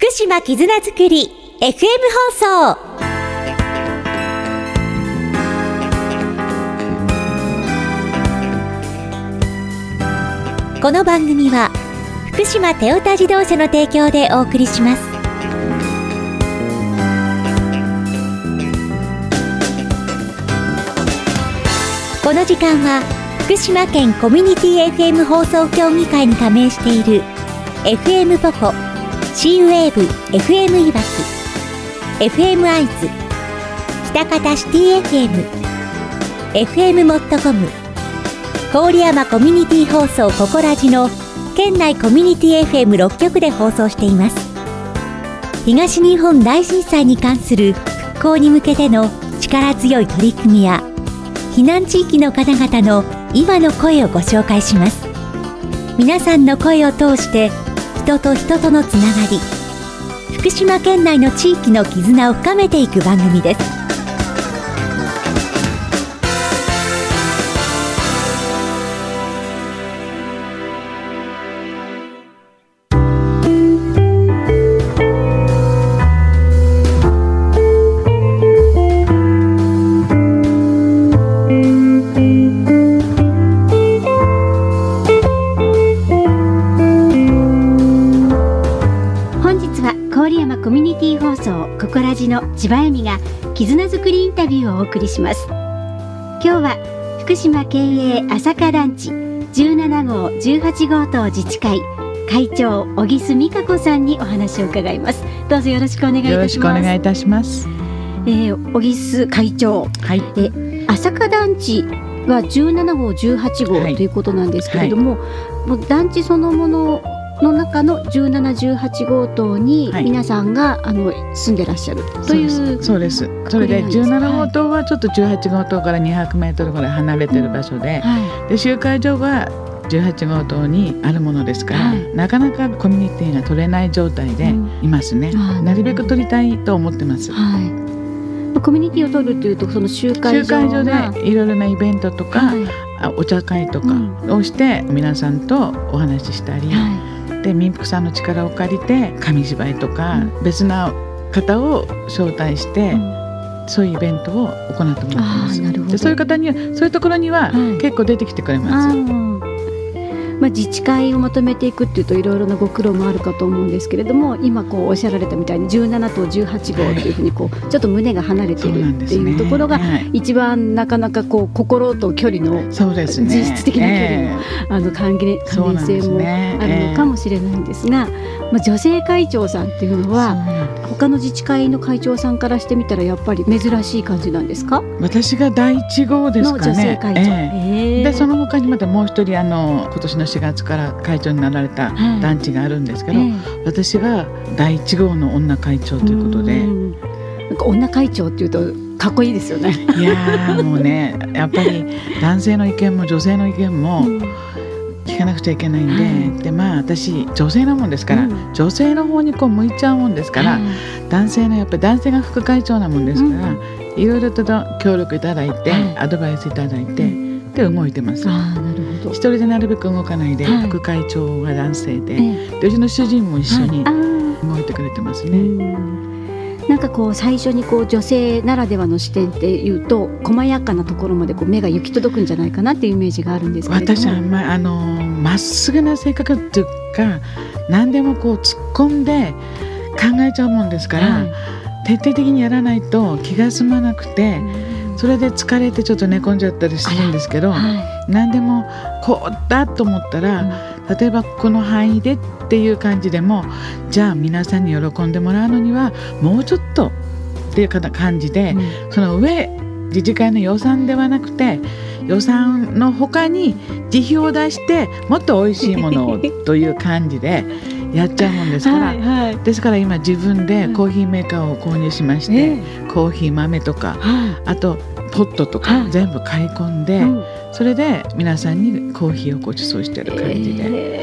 福島絆づくり FM 放送。この番組は福島テオタ自動車の提供でお送りします。この時間は福島県コミュニティ FM 放送協議会に加盟している FM ポコ、シーウェーブ FM いわき、FM アイズ、北方シティ FM、FM モットコム、郡山コミュニティ放送ココラジの県内コミュニティ FM6 局で放送しています。東日本大震災に関する復興に向けての力強い取り組みや避難地域の方々の今の声をご紹介します。皆さんの声を通して人と人とのつながり、福島県内の地域の絆を深めていく番組です。ココラジの千葉恵美が絆づくりインタビューをお送りします。今日は福島県営朝霞団地17号18号棟自治会会長小木須美香子さんにお話を伺います。どうぞよろしくお願いいたします。 よろしくお願いいたします。 小木須会長、はい、朝霞団地は17号18号、はい、ということなんですけれども、もう団地そのものの中の17、18号棟に皆さんが、住んでらっしゃるという。 そうです。それで17号棟はちょっと18号棟から200メートルぐらい離れてる場所で、で集会所が18号棟にあるものですから、なかなかコミュニティが取れない状態でいますね。なるべく取りたいと思ってます。 コミュニティを取るというと、その集会所でいろいろなイベントとか、お茶会とかをして皆さんとお話ししたり、で民福さんの力を借りて紙芝居とか、別な方を招待して、そういうイベントを行ってもらってます。でそういう方には、そういうところには結構出てきてくれます。 自治会をまとめていくっていうといろいろなご苦労もあるかと思うんですけれども、今こうおっしゃられたみたいに17と18号というふうにちょっと胸が離れているっていうところが一番なかなか心と距離の実質的な距離の関連性もあるのかもしれないんですが、女性会長さんっていうのは他の自治会の会長さんからしてみたらやっぱり珍しい感じなんですか？ 私が第1号ですかね。の女性会長、でその他にまたもう一人今年の4月から会長になられた団地があるんですけど、私が第1号の女会長ということで、 なんか女会長っていうとかっこいいですよね。 いやもうね、やっぱり男性の意見も女性の意見も聞かなくちゃいけないんで、で私女性なもんですから、女性の方に向いちゃうもんですから、男性が副会長なもんですから、いろいろと協力いただいて、アドバイスいただいて、で動いてます。一人でなるべく動かないで、副会長が男性で、でうちの主人も一緒に動いてくれてますね。 なんか最初に女性ならではの視点っていうと、細やかなところまで目が行き届くんじゃないかなっていうイメージがあるんですけれども、 私はまっすぐな性格っていうか、何でも突っ込んで考えちゃうもんですから、徹底的にやらないと気が済まなくて、それで疲れてちょっと寝込んじゃったりするんですけど、何でもこうだと思ったら、例えばこの範囲でっていう感じでも、じゃあ皆さんに喜んでもらうのにはもうちょっとっていう感じで、その上自治会の予算ではなくて、予算の他に自費を出してもっと美味しいものをという感じでやっちゃうもんですから、ですから今自分でコーヒーメーカーを購入しまして、コーヒー豆とか、あとポットとか全部買い込んで、それで皆さんにコーヒーをご馳走している感じで、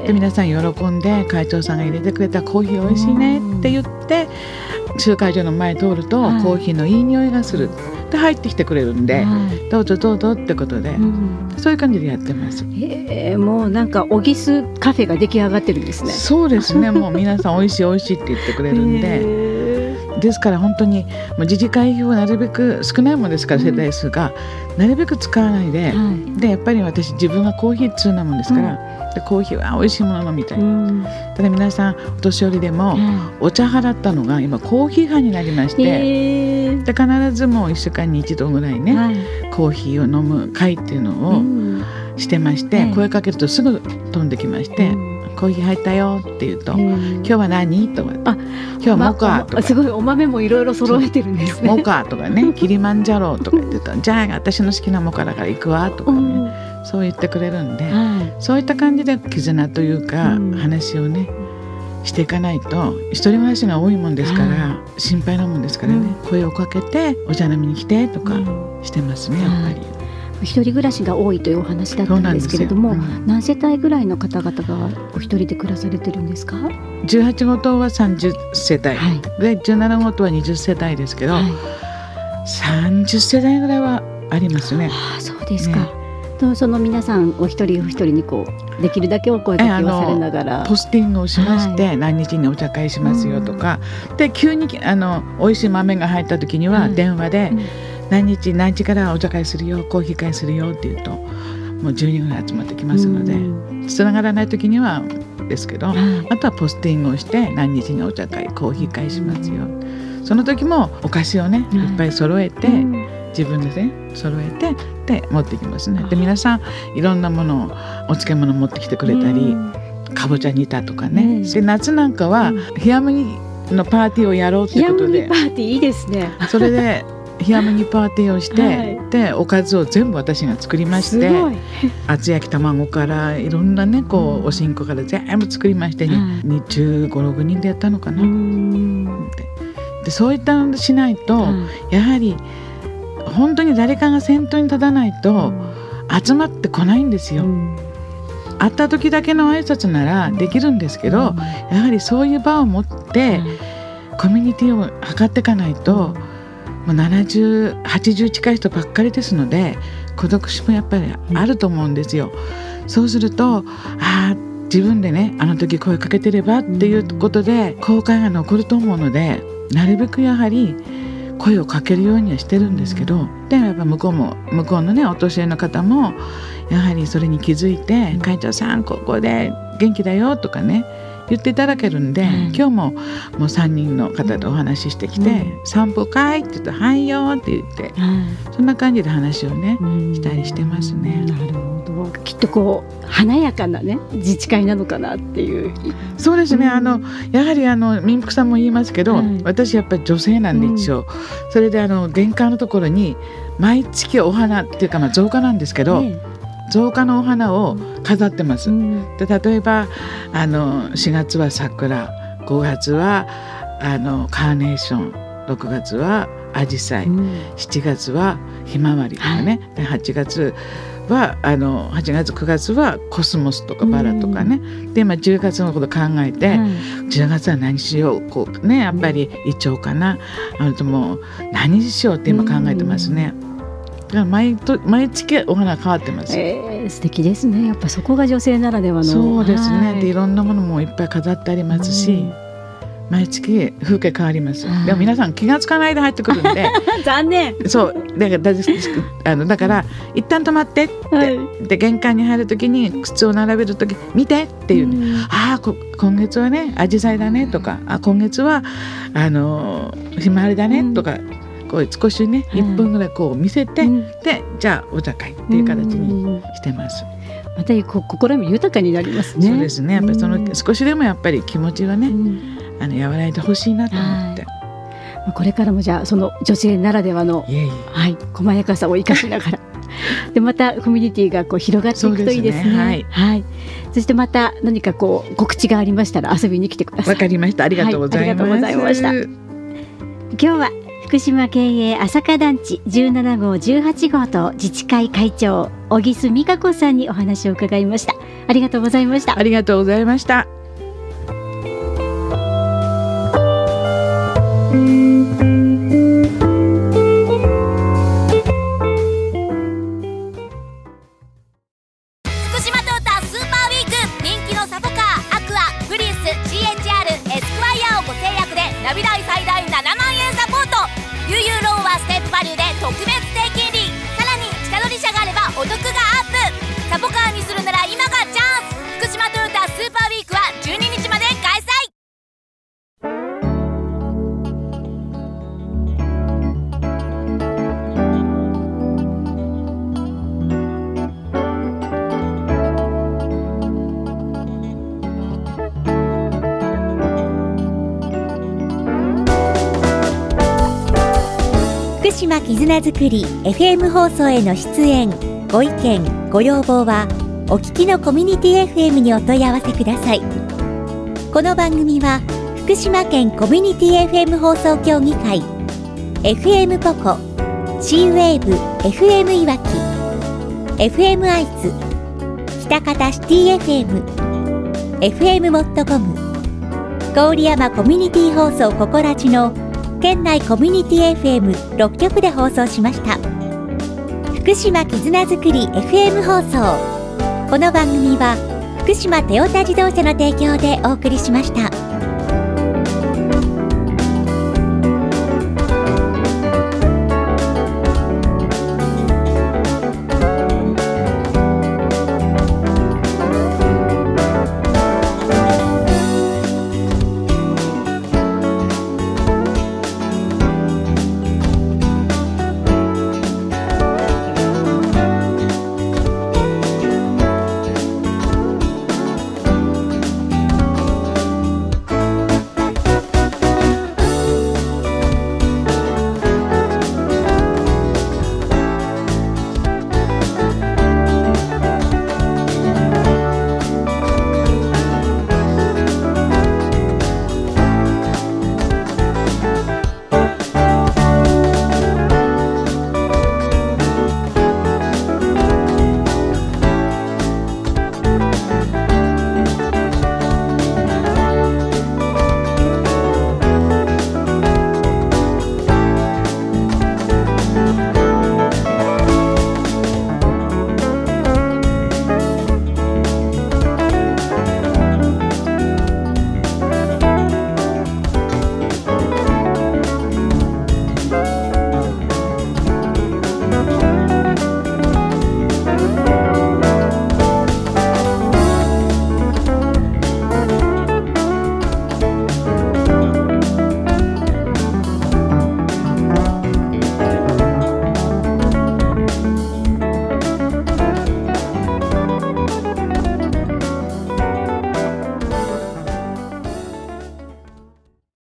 で皆さん喜んで会長さんが入れてくれたコーヒー美味しいねって言って集会所の前通ると、コーヒーのいい匂いがするで入ってきてくれるんで、どうぞどうぞってことで、そういう感じでやってます。 もうなんかオギスカフェが出来上がってるんですね。 そうですねもう皆さん美味しい美味しいって言ってくれるんでですから本当にもう自治会費をなるべく少ないものですから、世帯数がなるべく使わないで、でやっぱり私自分がコーヒー通なもんですから、でコーヒーは美味しいもの飲みたい、ただ皆さんお年寄りでも、お茶派だったのが今コーヒー派になりまして、で必ずもう1週間に1度ぐらいね、コーヒーを飲む会っていうのをしてまして、声かけるとすぐ飛んできまして、コーヒー入ったよって言うと、今日は何とか、今日はモカとか、 すごいお豆もいろいろ揃えてるんですね。 モカとかねキリマンジャロとか言ってたじゃあ私の好きなモカだから行くわとかね、そう言ってくれるんで、そういった感じで絆というか、話をねしていかないと、一人暮らしが多いもんですから、心配なもんですからね、声をかけてお茶飲みに来てとかしてますね。やっぱり一人暮らしが多いというお話だったんですけれども、何世帯ぐらいの方々がお一人で暮らされてるんですか ？18号棟は30世帯、で17号棟は20世帯ですけど、30世帯ぐらいはありますね。 そうですか、とその皆さんお一人お一人にこうできるだけお声掛けをされながらポスティングをしまして、何日にお茶会しますよとか、で急に美味しい豆が入った時には電話で、何日何時からお茶会するよコーヒー会するよって言うともう10人ぐらい集まってきますので、つながらない時にはですけど、あとはポスティングをして何日にお茶会コーヒー会しますよ、その時もお菓子をねいっぱい揃えて、自分でね揃えてで持ってきますね。で皆さんいろんなものをお漬物持ってきてくれたり、かぼちゃ煮たとかね、で夏なんかは冷麦のパーティーをやろうってことで、 冷麦パーティーいいですね。 それで冷麦パーティーをして、でおかずを全部私が作りまして、厚焼き卵からいろんなねこうおしんこから全部作りまして、15、6人でやったのかな。でそういったのしないと、やはり本当に誰かが先頭に立たないと集まってこないんですよ。会った時だけの挨拶ならできるんですけど、やはりそういう場を持ってコミュニティを図っていかないと、もう70、80近い人ばっかりですので、孤独死もやっぱりあると思うんですよ。そうすると自分でねあの時声かけてればっていうことで後悔が残ると思うので、なるべくやはり声をかけるようにはしてるんですけど、でもやっぱ向こうのねお年寄りの方もやはりそれに気づいて、会長さんここで元気だよとかね言っていただけるんで、今日もう3人の方とお話ししてきて、散歩かいって言うとはいよって言って、そんな感じで話をねしたりしてますね。 なるほど。きっとこう華やかなね自治会なのかなっていう。 そうですね、やはり民福さんも言いますけど、私やっぱり女性なんで一応、それで玄関のところに毎月お花っていうか、造花なんですけど、造花のお花を飾ってます。で例えば4月は桜、5月はカーネーション、6月はアジサイ、7月はひまわりとかね、で8月は8月9月はコスモスとかバラとかね、で今10月のこと考えて、10月は何しようこうね、やっぱりイチョウかな、とも何しようって今考えてますね。毎月お花変わってます。 素敵ですね。やっぱそこが女性ならではの。 そうですね。でいろんなものもいっぱい飾ってありますし、毎月風景変わります。でも皆さん気がつかないで入ってくるんで残念。 そうだから一旦止まってって、で玄関に入るときに靴を並べるとき見てっていう、今月はねアジサイだねとか、今月はひまわりだねとか、こう少しね1分ぐらいこう見せて、でじゃあお茶会っていう形にしてます。 また心も豊かになりますね。 そうですね。やっぱり少しでもやっぱり気持ちはね、和らいでほしいなと思って、 これからもじゃあその女性ならではの細やかさを生かしながらでまたコミュニティが広がっていくといいですね。そしてまた何か告知がありましたら遊びに来てください。 わかりました。ありがとうございます。 ありがとうございました。今日は福島県営朝霞団地17号18号と自治会会長小木須美香子さんにお話を伺いました。 ありがとうございました。 ありがとうございました。 ナビ代最大7万円サポート。悠々ローンはステップバリューで特別低金利、さらに下取り車があればお得がアップ。サポカーにするなら今がチャンス。福島トヨタスーパーウィークは12日まで開催。 福島絆づくり FM 放送への出演ご意見ご要望はお聞きのコミュニティ FM にお問い合わせください。この番組は福島県コミュニティ FM 放送協議会 FM ポコ C-WAVE FM いわき FM アイズ北方シティ FM FM モットコム郡山コミュニティ放送ココラジの県内コミュニティ FM6 局で放送しました。福島絆づくり FM 放送。この番組は福島トヨタ自動車の提供でお送りしました。